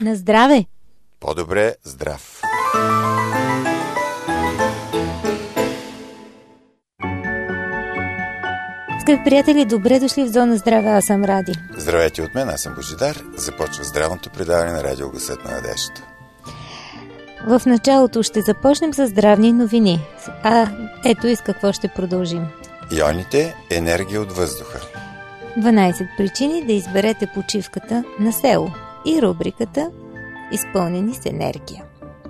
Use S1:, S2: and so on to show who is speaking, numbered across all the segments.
S1: На здраве!
S2: По-добре здрав!
S1: Скъпи приятели, добре дошли в Зона Здраве, аз съм Ради.
S2: Здравейте от мен, аз съм Божидар. Започва здравното предаване на Радио Гласът на надеждата.
S1: В началото ще започнем с здравни новини. Ето и с какво ще продължим.
S2: Ионите – енергия от въздуха.
S1: 12 причини да изберете почивката на село. И рубриката изпълнени с енергия.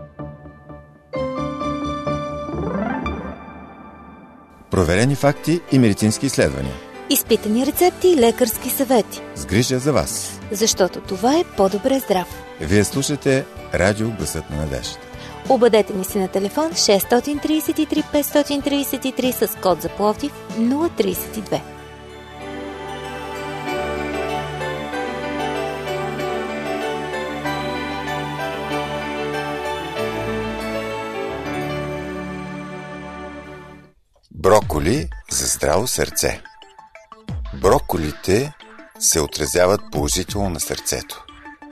S2: Проверени факти и медицински изследвания.
S1: Изпитани рецепти и лекарски съвети.
S2: С грижа за вас.
S1: Защото това е по-добре здрав.
S2: Вие слушате Радио Гласът на надеждата.
S1: Обадете ни се на телефон 633 533 с код за Пловдив 032.
S2: Броколи за здраво сърце. Броколите се отразяват положително на сърцето.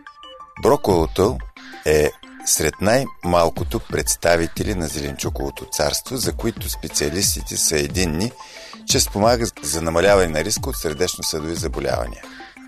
S2: Броколото е сред най-малкото представители на зеленчуковото царство, за които специалистите са единни, че спомага за намаляване на риска от сърдечно-съдови заболявания.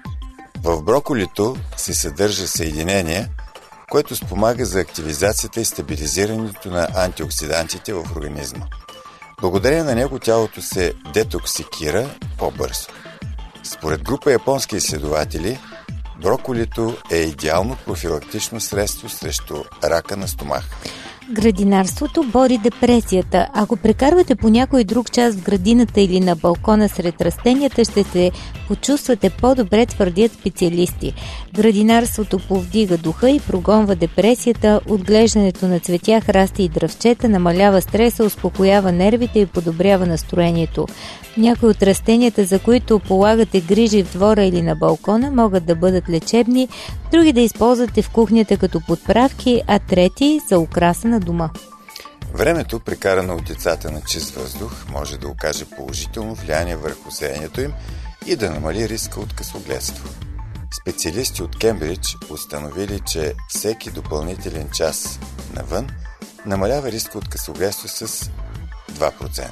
S2: В броколито се съдържа съединение, което спомага за активизацията и стабилизирането на антиоксидантите в организма. Благодарение на него тялото се детоксикира по-бързо. Според група японски изследователи, броколито е идеално профилактично средство срещу рака на стомах.
S1: Градинарството бори депресията. Ако прекарвате по някой друг час в градината или на балкона сред растенията, ще се почувствате по-добре, твърдят специалисти. Градинарството повдига духа и прогонва депресията, отглеждането на цветя, храсти и дръвчета намалява стреса, успокоява нервите и подобрява настроението. Някои от растенията, за които полагате грижи в двора или на балкона, могат да бъдат лечебни, други да използвате в кухнята като подправки, а трети за украса на дома.
S2: Времето, прекарано от децата на чист въздух, може да окаже положително влияние върху зрението им и да намали риска от късогледство. Специалисти от Кембридж установили, че всеки допълнителен час навън намалява риска от късогледство с 2%.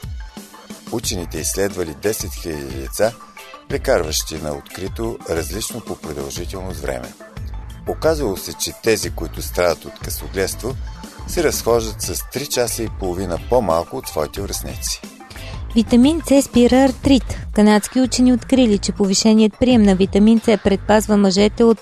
S2: Учените изследвали 10 000 деца, прекарващи на открито различно по продължителност време. Оказало се, че тези, които страдат от късогледство, се разхождат с 3 часа и половина по-малко от своите връстници.
S1: Витамин С спира артрит. Канадски учени открили, че повишеният прием на витамин С предпазва мъжете от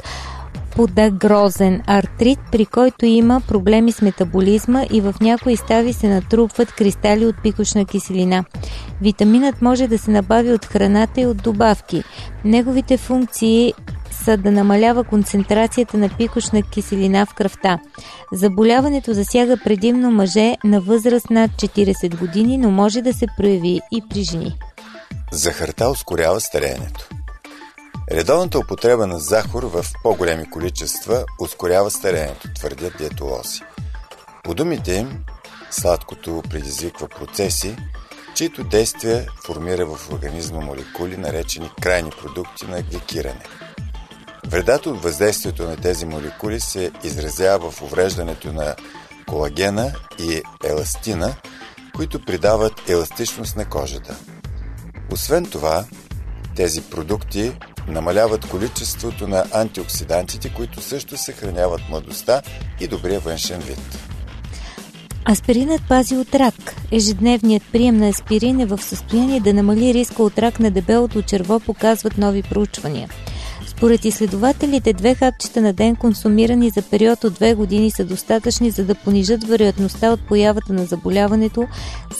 S1: подагрозен артрит, при който има проблеми с метаболизма и в някои стави се натрупват кристали от пикочна киселина. Витаминът може да се набави от храната и от добавки. Неговите функции са да намалява концентрацията на пикочна киселина в кръвта. Заболяването засяга предимно мъже на възраст над 40 години, но може да се прояви и при жени.
S2: Захарта ускорява стареенето. Редовната употреба на захар в по-големи количества ускорява стареенето, твърдят диетолози. По думите им, сладкото предизвиква процеси, чието действие формира в организма молекули, наречени крайни продукти на гликиране. Вредата от въздействието на тези молекули се изразява в увреждането на колагена и еластина, които придават еластичност на кожата. Освен това, тези продукти намаляват количеството на антиоксидантите, които също съхраняват младостта и добрия външен вид.
S1: Аспиринът пази от рак. Ежедневният прием на аспирин е в състояние да намали риска от рак на дебелото черво, показват нови проучвания. Според изследователите, 2 хапчета на ден, консумирани за период от 2 години, са достатъчни, за да понижат вероятността от появата на заболяването с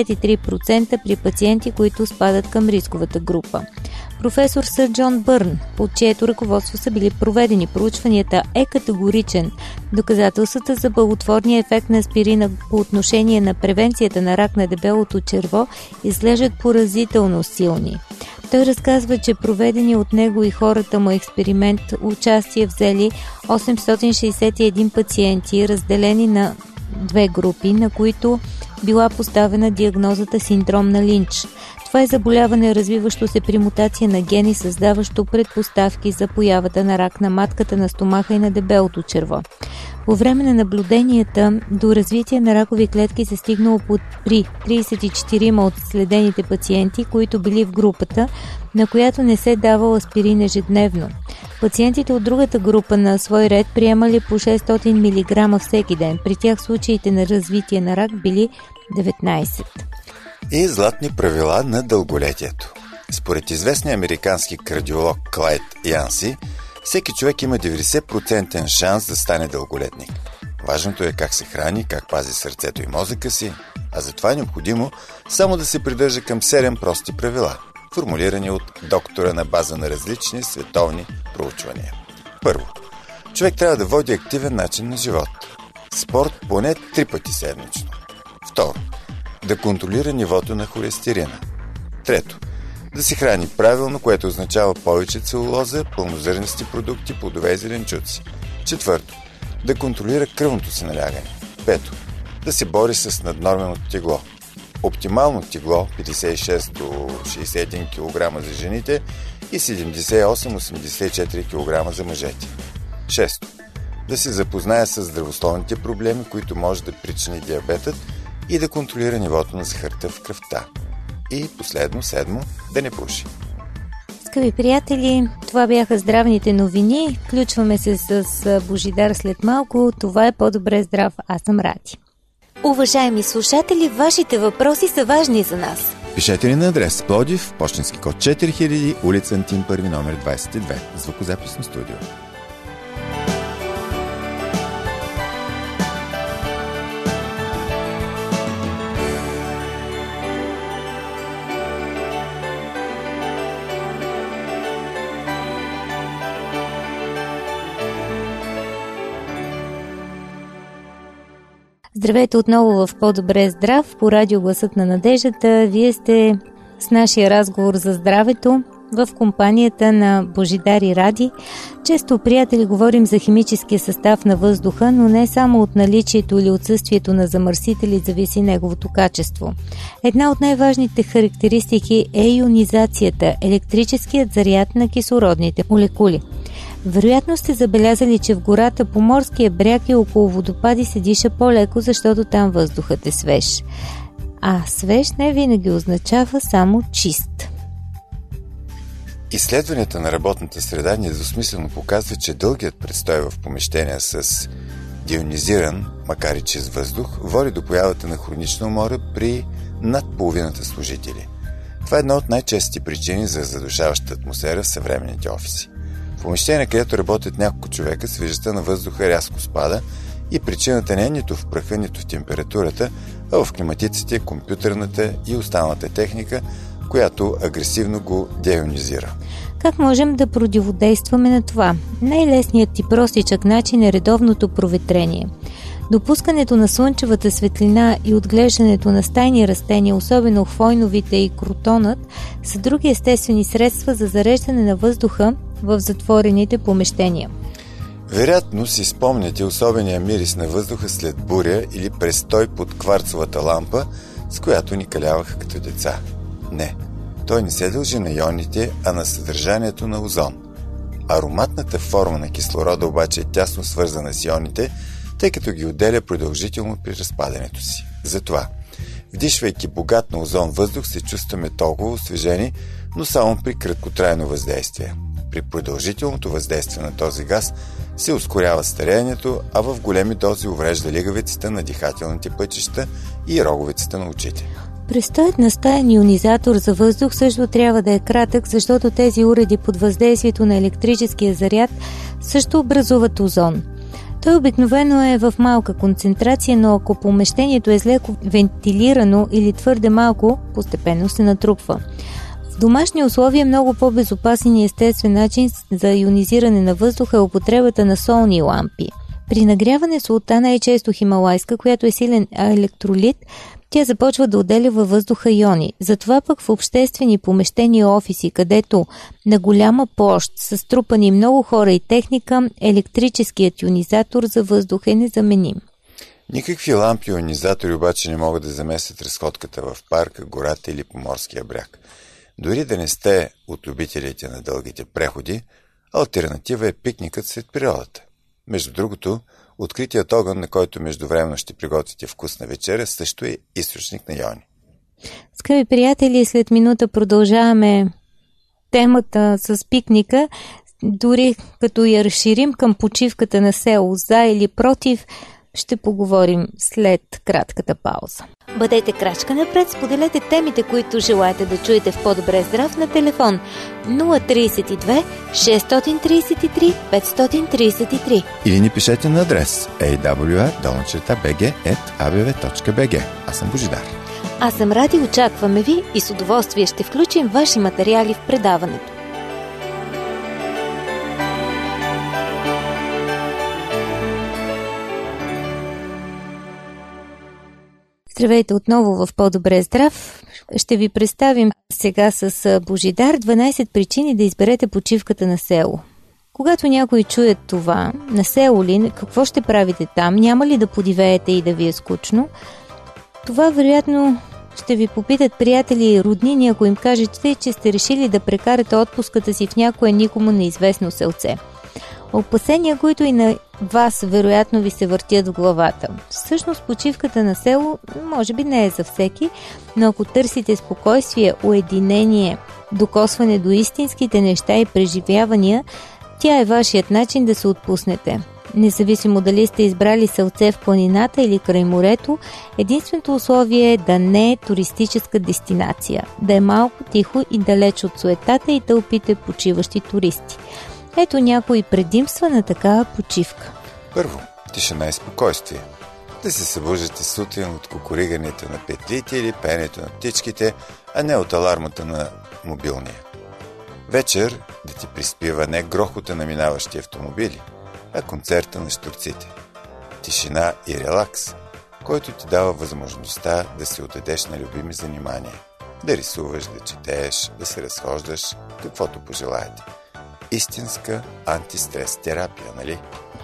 S1: 63% при пациенти, които спадат към рисковата група. Професор Сър Джон Бърн, под чието ръководство са били проведени проучванията, е категоричен. Доказателствата за благотворния ефект на аспирина по отношение на превенцията на рак на дебелото черво изглеждат поразително силни. Той разказва, че проведени от него и хората му експеримент участие взели 861 пациенти, разделени на 2 групи, на които била поставена диагнозата синдром на Линч. Това е заболяване, развиващо се при мутация на гени, създаващо предпоставки за появата на рак на матката, на стомаха и на дебелото черво. По време на наблюденията до развитие на ракови клетки се стигнало при 34 от следените пациенти, които били в групата, на която не се давал аспирин ежедневно. Пациентите от другата група на свой ред приемали по 600 мг всеки ден. При тях случаите на развитие на рак били 19.
S2: И златни правила на дълголетието. Според известния американски кардиолог Клайд Янси, всеки човек има 90% шанс да стане дълголетник. Важното е как се храни, как пази сърцето и мозъка си, а затова е необходимо само да се придържа към 7 прости правила, формулирани от доктора на база на различни световни проучвания. Първо, човек трябва да води активен начин на живот. Спорт поне 3 пъти седмично. Второ, да контролира нивото на холестерина. Трето, да се храни правилно, което означава повече целулоза, пълнозърнести продукти, плодове и зеленчуци. Четвърто, да контролира кръвното си налягане. Пето, да се бори с наднорменото тегло. Оптимално тегло 56 до 61 кг за жените и 78-84 кг за мъжете. Шесто, да се запознае с здравословните проблеми, които може да причини диабетът и да контролира нивото на захарта в кръвта. И последно, седмо, да не пуши.
S1: Скъпи приятели, това бяха здравните новини. Включваме се с Божидар след малко. Това е По-добре здрав. Аз съм Ради. Уважаеми слушатели, вашите въпроси са важни за нас.
S2: Пишете ни на адрес Пловдив, пощенски код 4000, улица Антим 1, номер 22, звукозаписно студио.
S1: Здравейте отново в По-добре здрав, по радио Гласът на надеждата. Вие сте с нашия разговор за здравето в компанията на Божидар и Ради. Често, приятели, говорим за химическия състав на въздуха, но не само от наличието или отсъствието на замърсители зависи неговото качество. Една от най-важните характеристики е ионизацията, електрическият заряд на кислородните молекули. Вероятно сте забелязали, че в гората по морския бряг и около водопади се диша по-леко, защото там въздухът е свеж. А свеж не винаги означава само чист.
S2: Изследванията на работната среда недвусмислено показват, че дългият престой в помещения с дионизиран, макар и чист въздух, води до появата на хронична умора при над половината служители. Това е една от най-честите причини за задушаваща атмосфера в съвременните офиси. В помещение, където работят няколко човека, свежестта на въздуха рязко спада и причината не е нито в праха, нито в температурата, а в климатиците, компютърната и останалата техника, която агресивно го деионизира.
S1: Как можем да противодействаме на това? Най-лесният и простичък начин е редовното проветрение. Допускането на слънчевата светлина и отглеждането на стайни растения, особено хвойновите и кротонът, са други естествени средства за зареждане на въздуха в затворените помещения.
S2: Вероятно си спомняте особения мирис на въздуха след буря или престой под кварцовата лампа, с която ни каляваха като деца. Не, той не се дължи на ионите, а на съдържанието на озон. Ароматната форма на кислорода обаче е тясно свързана с ионите, тъй като ги отделя продължително при разпадането си. Затова, вдишвайки богат на озон въздух, се чувстваме толкова освежени, но само при краткотрайно въздействие. При продължителното въздействие на този газ се ускорява стареенето, а в големи дози уврежда лигавицата на дихателните пътища и роговицата на очите.
S1: Престоят на стаен ионизатор за въздух също трябва да е кратък, защото тези уреди под въздействието на електрическия заряд също образуват озон. Той обикновено е в малка концентрация, но ако помещението е зле вентилирано или твърде малко, постепенно се натрупва. В домашни условия много по-безопасен и естествен начин за ионизиране на въздуха е употребата на солни лампи. При нагряване султана е често хималайска, която е силен електролит, тя започва да отделя във въздуха иони. Затова пък в обществени помещения и офиси, където на голяма площ са струпани много хора и техника, електрическият ионизатор за въздух е незаменим.
S2: Никакви лампи и ионизатори обаче не могат да заместят разходката в парка, гората или по морския бряг. Дори да не сте от любителите на дългите преходи, алтернатива е пикникът сред природата. Между другото, откритият огън, на който междувременно ще приготвите вкусна вечеря, също е източник на иони.
S1: Скъпи приятели, след минута продължаваме темата с пикника, дори като я разширим към почивката на село, за или против, ще поговорим след кратката пауза. Бъдете крачка напред, споделете темите, които желаете да чуете в По-добре здрав на телефон 032 633 533.
S2: Или ни пишете на адрес awr@abv.bg. Аз съм Божидар.
S1: Аз съм Ради, очакваме ви и с удоволствие ще включим ваши материали в предаването. Здравейте отново в По-добре здрав. Ще ви представим сега с Божидар 12 причини да изберете почивката на село. Когато някой чуе това, на село ли, какво ще правите там, няма ли да подивеете и да ви е скучно? Това вероятно ще ви попитат приятели и роднини, ако им кажете, че сте решили да прекарате отпуската си в някое никому неизвестно селце. Опасения, които и на вас вероятно ви се въртят в главата. Всъщност почивката на село може би не е за всеки, но ако търсите спокойствие, уединение, докосване до истинските неща и преживявания, тя е вашият начин да се отпуснете. Независимо дали сте избрали селце в планината или край морето, единственото условие е да не е туристическа дестинация, да е малко тихо и далеч от суетата и тълпите почиващи туристи. Ето някои предимства на такава почивка.
S2: Първо, тишина и спокойствие. Да се събуждате сутрин от кукуригането на петлите или пеенето на птичките, а не от алармата на мобилния. Вечер да ти приспива не грохота на минаващи автомобили, а концерта на щурците. Тишина и релакс, който ти дава възможността да се отдадеш на любими занимания. Да рисуваш, да четееш, да се разхождаш, каквото пожелаете. Истинска антистрес терапия, нали?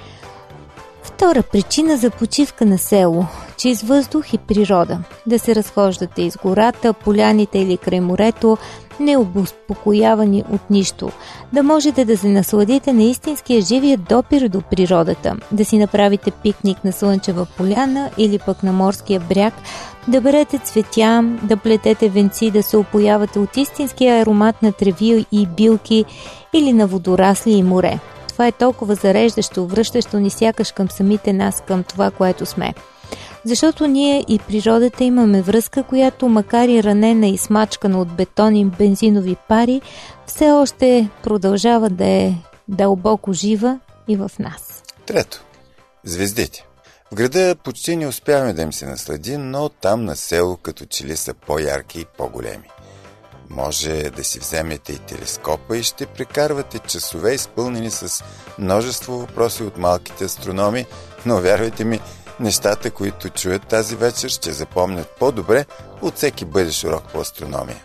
S1: Втора причина за почивка на село – чист въздух и природа. Да се разхождате из гората, поляните или край морето, необезпокоявани от нищо. Да можете да се насладите на истинския живия допир до природата. Да си направите пикник на слънчева поляна или пък на морския бряг, да берете цветя, да плетете венци, да се опоявате от истинския аромат на треви и билки или на водорасли и море. Това е толкова зареждащо, връщащо ни сякаш към самите нас, към това, което сме. Защото ние и природата имаме връзка, която макар и ранена и смачкана от бетон и бензинови пари, все още продължава да е дълбоко жива и в нас.
S2: Трето. Звездите. В града почти не успяваме да им се насладим, но там на село като че ли са по-ярки и по-големи. Може да си вземете и телескопа и ще прекарвате часове изпълнени с множество въпроси от малките астрономи, но вярвайте ми, нещата, които чуят тази вечер, ще запомнят по-добре от всеки бъдещ урок по астрономия.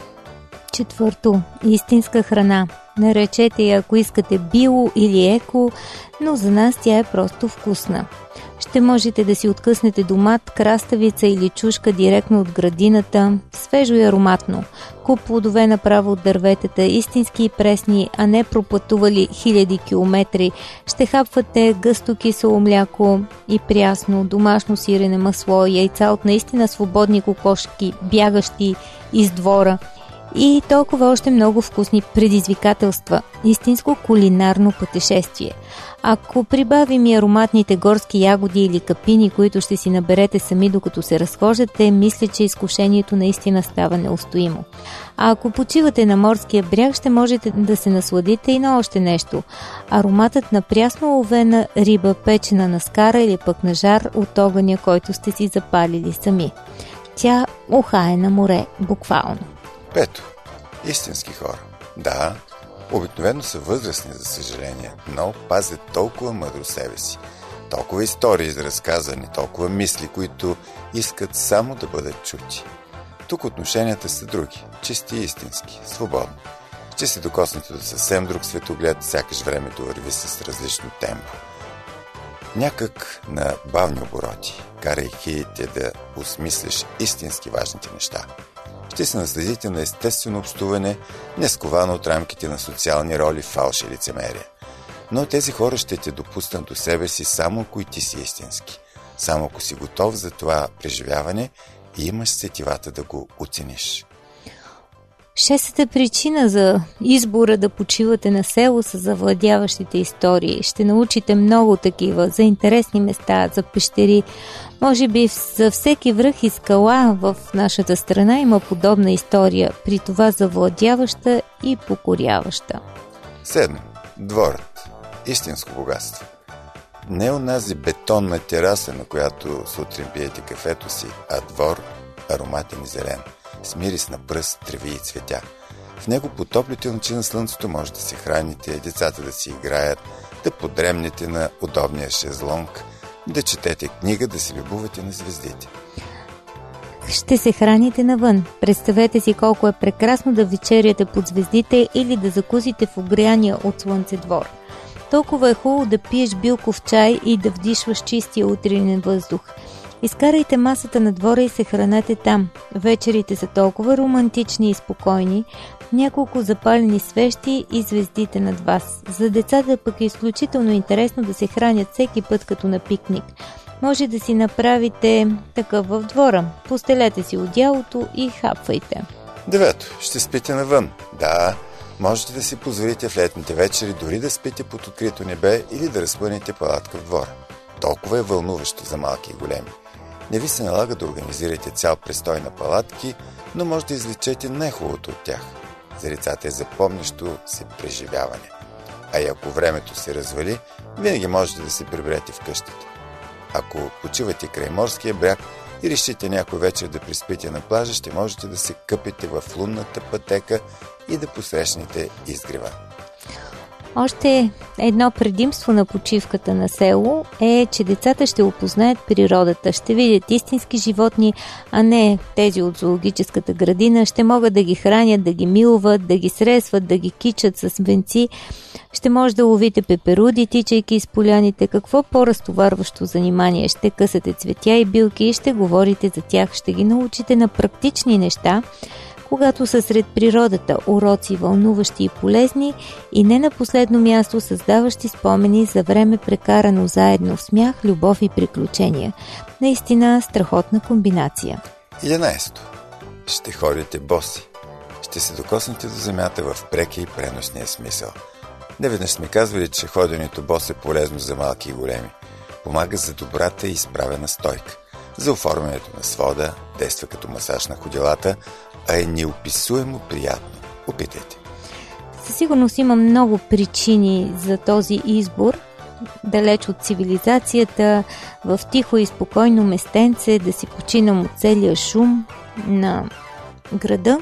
S1: Четвърто. Истинска храна. Наречете я, ако искате, био или еко, но за нас тя е просто вкусна. Ще можете да си откъснете домат, краставица или чушка директно от градината, свежо и ароматно. Куп плодове направо от дърветата, истински и пресни, а не пропътували хиляди километри. Ще хапвате гъсто кисело мляко и прясно, домашно сирене, масло, яйца от наистина свободни кокошки, бягащи из двора. И толкова още много вкусни предизвикателства. Истинско кулинарно пътешествие. Ако прибавим и ароматните горски ягоди или капини, които ще си наберете сами докато се разхождате, мисля, че изкушението наистина става неустоимо. А ако почивате на морския бряг, ще можете да се насладите и на още нещо. Ароматът на прясно ловена риба, печена на скара или пък на жар от огъня, който сте си запалили сами. Тя ухае на море, буквално.
S2: Пето. Истински хора. Да, обикновено са възрастни, за съжаление, но пазят толкова мъдро себе си. Толкова истории за разказани, толкова мисли, които искат само да бъдат чути. Тук отношенията са други, чисти и истински, свободни. Ще се докоснете до съвсем друг светоглед, сякаш времето върви с различно темпо. Някак на бавни обороти, карайки те да осмислиш истински важните неща. Ще се насладите на естествено общуване, не сковано от рамките на социални роли, фалш и лицемерие. Но тези хора ще те допуснат до себе си само ако и ти си истински. Само ако си готов за това преживяване и имаш сетивата да го оцениш.
S1: Шестата причина за избора да почивате на село са завладяващите истории. Ще научите много такива за интересни места, за пещери. Може би за всеки връх и скала в нашата страна има подобна история, при това завладяваща и покоряваща.
S2: 7. Дворът. Истинско богатство. Не онази бетонна тераса, на която сутрин пиете кафето си, а двор, ароматен и зелен, с мирис на пръст, треви и цветя. В него по топлите лъчи на слънцето може да се храните, децата да си играят, да подремнете на удобния шезлонг, да четете книга, да се любувате на звездите.
S1: Ще се храните навън. Представете си колко е прекрасно да вечеряте под звездите или да закусите в огряния от слънце двор. Толкова е хубаво да пиеш билков чай и да вдишваш чистия утринен въздух. Изкарайте масата на двора и се хранете там. Вечерите са толкова романтични и спокойни, няколко запалени свещи и звездите над вас. За децата пък е изключително интересно да се хранят всеки път като на пикник. Може да си направите такъв в двора. Постелете си одеялото и хапвайте.
S2: 9. Ще спите навън. Да, можете да си позволите в летните вечери дори да спите под открито небе или да разпънете палатка в двора. Толкова е вълнуващо за малки и големи. Не ви се налага да организирате цял престой на палатки, но може да извлечете най-хубавото от тях. За децата е запомнящо се преживяване. А и ако времето се развали, винаги можете да се приберете в къщата. Ако почивате край морския бряг и решите някой вечер да приспите на плажа, ще можете да се къпете в лунната пътека и да посрещнете изгрева.
S1: Още едно предимство на почивката на село е, че децата ще опознаят природата, ще видят истински животни, а не тези от зоологическата градина, ще могат да ги хранят, да ги милват, да ги сресват, да ги кичат с венци, ще може да ловите пеперуди, тичайки из поляните. Какво по-разтоварващо занимание? Ще късате цветя и билки и ще говорите за тях, ще ги научите на практични неща, когато са сред природата, уроци вълнуващи и полезни и не на последно място създаващи спомени за време прекарано заедно в смях, любов и приключения. Наистина страхотна комбинация.
S2: 11. Ще ходите боси. Ще се докоснете до земята в прекия и преносния смисъл. Неведнъж сме казвали, че ходенето бос е полезно за малки и големи. Помага за добрата и изправена стойка, за оформянето на свода, действа като масаж на ходилата, а е неописуемо приятно. Опитайте.
S1: Със сигурност има много причини за този избор. Далеч от цивилизацията, в тихо и спокойно местенце, да си починам от целия шум на града.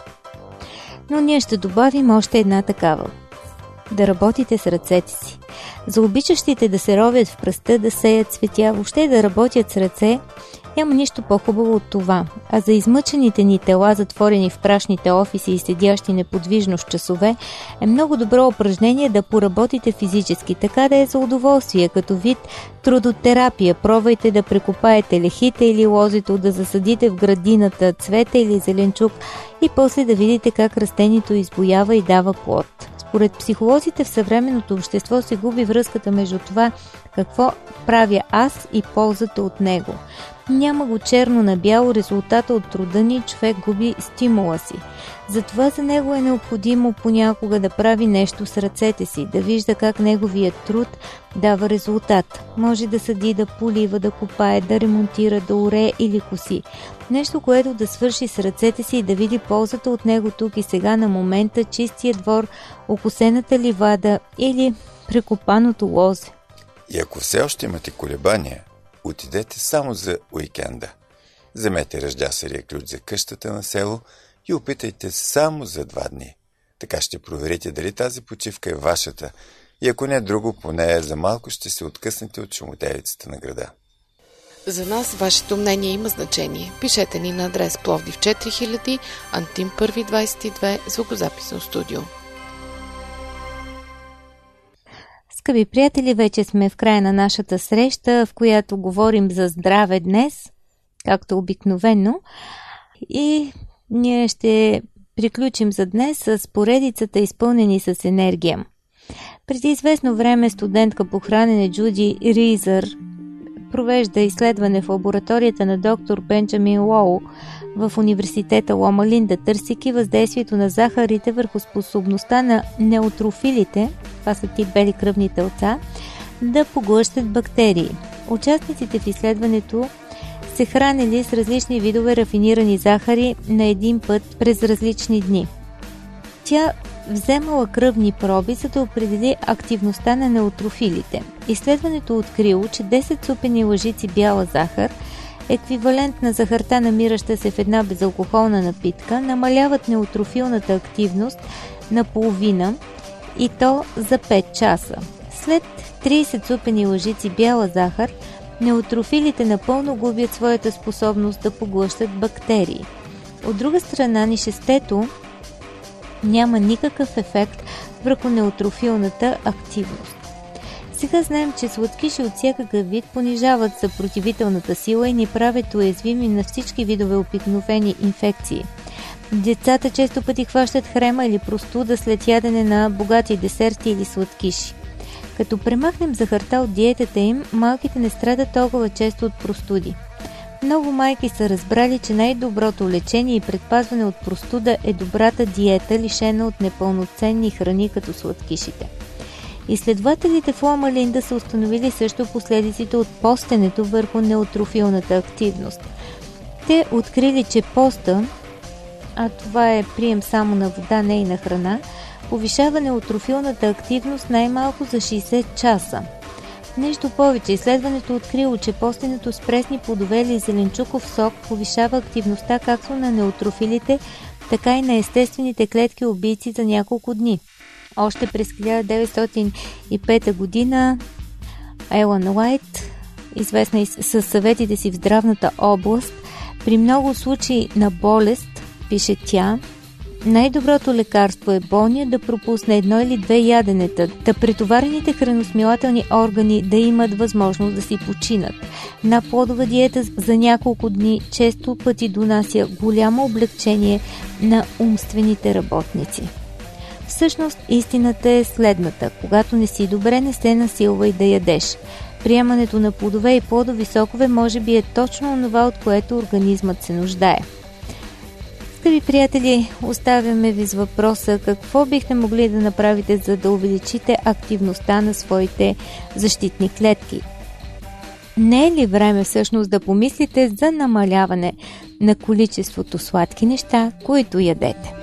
S1: Но ние ще добавим още една такава. Да работите с ръцете си. За обичащите да се ровят в пръста, да сеят цветя, въобще да работят с ръце, няма нищо по-хубаво от това. А за измъчените ни тела, затворени в прашните офиси и седящи неподвижно с часове, е много добро упражнение да поработите физически, така да е за удоволствие, като вид трудотерапия. Пробвайте да прекопаете лехите или лозето, да засадите в градината цвете или зеленчук и после да видите как растението избуява и дава плод. Според психолозите в съвременното общество се губи връзката между това какво правя аз и ползата от него. Няма го черно на бяло резултата от труда ни, човек губи стимула си. Затова за него е необходимо понякога да прави нещо с ръцете си, да вижда как неговият труд дава резултат. Може да съди, да полива, да копае, да ремонтира, да орее или коси. Нещо, което да свърши с ръцете си и да види ползата от него тук и сега на момента, чистия двор, окосената ливада или прекопаното лозе.
S2: И ако все още имате колебания, отидете само за уикенда. Вземете ръждясария ключ за къщата на село и опитайте само за 2 дни. Така ще проверите дали тази почивка е вашата и ако не друго, поне за малко ще се откъснете от шумотевицата на града.
S3: За нас вашето мнение има значение. Пишете ни на адрес Пловдив 4000, Антим 1 22, звукозаписно студио.
S1: Скъпи приятели, вече сме в края на нашата среща, в която говорим за здраве днес, както обикновено. И ние ще приключим за днес с поредицата изпълнени с енергия. Преди известно време студентка по хранене Джуди Ризър провежда изследване в лабораторията на доктор Бенджамин Лоу в университета Лома Линда, търсики въздействието на захарите върху способността на неутрофилите, това са тип бели кръвни телца, да поглъщат бактерии. Участниците в изследването се хранили с различни видове рафинирани захари на един път през различни дни. Тя вземала кръвни проби, за да определи активността на неутрофилите. Изследването открило, че 10 супени лъжици бяла захар, еквивалент на захарта, намираща се в една безалкохолна напитка, намаляват неутрофилната активност на половина, и то за 5 часа. След 30 супени лъжици бяла захар, неутрофилите напълно губят своята способност да поглъщат бактерии. От друга страна, нишестето няма никакъв ефект върху неутрофилната активност. Сега знаем, че сладкиши от всякакъв вид понижават съпротивителната сила и ни правят уязвими на всички видове обикновени инфекции. Децата често пъти хващат хрема или простуда след ядене на богати десерти или сладкиши. Като премахнем захарта от диетата им, малките не страдат толкова често от простуди. Много майки са разбрали, че най-доброто лечение и предпазване от простуда е добрата диета, лишена от непълноценни храни като сладкишите. Изследователите в Лома Линда са установили също последиците от постенето върху неутрофилната активност. Те открили, че поста, а това е прием само на вода, не и на храна, повишава неутрофилната активност най-малко за 60 часа. Нещо повече, изследването открило, че постенето с пресни плодове или зеленчуков сок повишава активността както на неутрофилите, така и на естествените клетки убийци за няколко дни. Още през 1905 година Елън Уайт, известна със съветите си в здравната област, при много случаи на болест, пише тя, най-доброто лекарство е болният да пропусне едно или две яденета, да претоварените храносмилателни органи да имат възможност да си починат. На плодова диета за няколко дни често пъти донася голямо облегчение на умствените работници. Всъщност истината е следната: когато не си добре, не се насилвай да ядеш. Приемането на плодове и плодови сокове може би е точно онова, от което организмът се нуждае. Скъпи приятели, оставяме ви с въпроса: какво бихте могли да направите, за да увеличите активността на своите защитни клетки? Не е ли време всъщност да помислите за намаляване на количеството сладки неща, които ядете?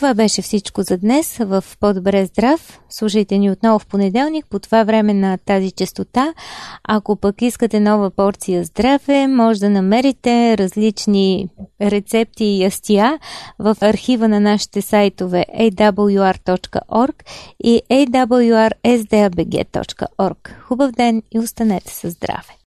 S1: Това беше всичко за днес в По-добре здрав. Слушайте ни отново в понеделник по това време на тази честота. Ако пък искате нова порция здраве, може да намерите различни рецепти и ястия в архива на нашите сайтове awr.org и awrsdabg.org. Хубав ден и останете със здраве!